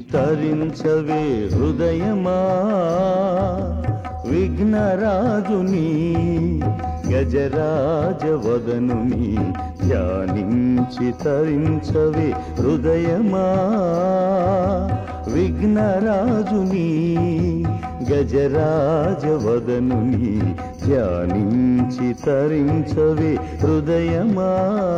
తరించవే హృదయమా విఘ్నరాజుని గజరాజవదనుని ధ్యానించి తరించవే హృదయమా విఘ్నరాజుని గజరాజవదనుని ధ్యానించి తరించవే హృదయమా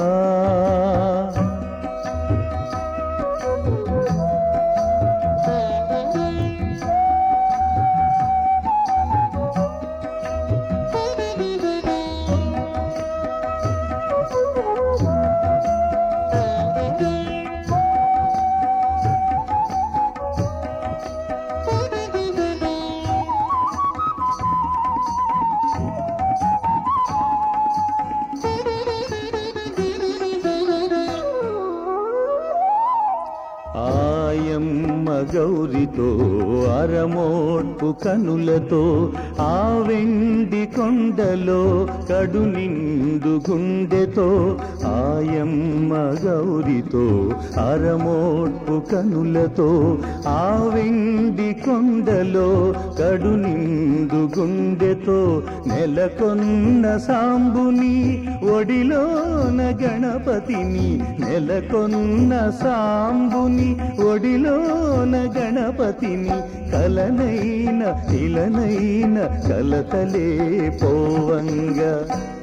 ఆయమ్మ గౌరితో అరమోట్పు కనులతో ఆ వెండి కొండలో కడు నిండు గుండెతో ఆయమ్మ గౌరితో అరమోట్పు కనులతో ఆ వెండి కొండలో కడు నిండు గుండెతో నెలకొన్న సాంబుని ఒడిలోన గణపతిని నెలకొన్న సాంబుని ఒడిలోన గణపతిని కలనైన ఇలనైన కలతలే పోవంగా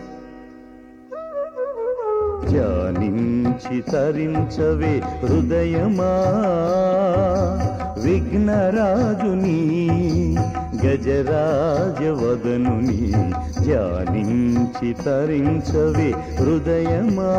ధ్యానించి తరించవే హృదయమా విఘ్నరాజుని గజరాజవదనుని ధ్యానించి తరించవే హృదయమా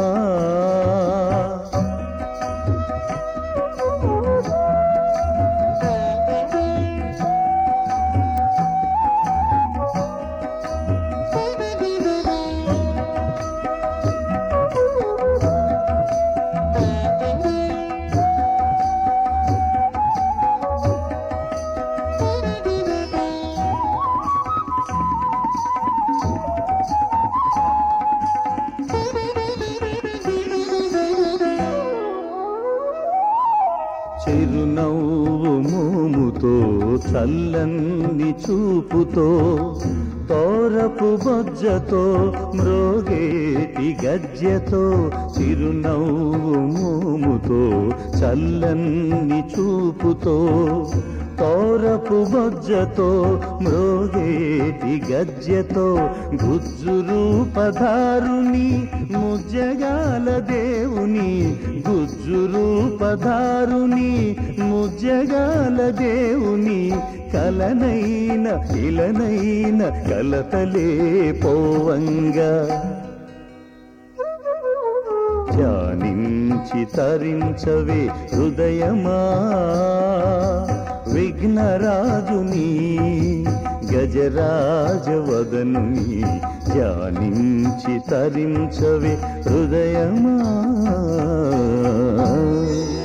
చిరునవ్వు మోముతో చల్లని చూపుతో తోరపు బొజ్జతో మ్రోగేటి గజ్జెతో చిరునవ్వు మోముతో చల్లని చూపుతో తోరపు బొజ్జతో మ్రోగేటి గజ్జెతో గుజ్జు రూపధారుని ముజ్జగాల దేవుని గుజ్జు రూపధారుని ముజ్జగాల దేవుని కలనైన ఇలనైన కలతలే పోవంగా ధ్యానించి తరించవే హృదయమా విఘ్నరాజుని గజరాజవదనుని ధ్యానించి తరించవే హృదయమా